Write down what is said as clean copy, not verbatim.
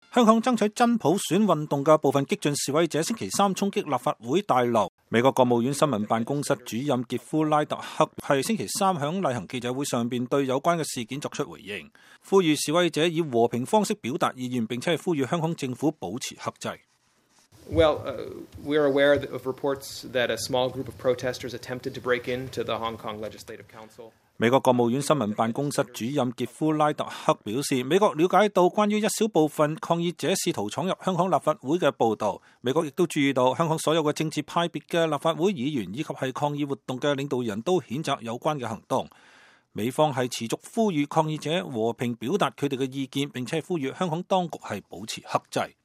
香港爭取真普選運動嘅部分激進示威者星期三衝擊立法會大樓。美國國務院新聞辦公室主任傑夫拉特克係星期三響例行記者會上邊對有關嘅事件作出回應，呼籲示威者以和平方式表達意願，並且係呼籲香港政府保持克制。 Well, we are aware of reports that a small group of protesters attempted to break into the Hong Kong Legislative Council. 美國國務院新聞辦公室主任傑夫拉特克表示，美國了解到關於一小部分抗議者試圖闖入香港立法會嘅報導，美國亦都注意到香港所有嘅政治派別嘅立法會議員以及係抗議活動嘅領導人都譴責有關嘅行動。美方係持續呼籲抗議者和平表達佢哋嘅意見，並且呼籲香港當局係保持克制。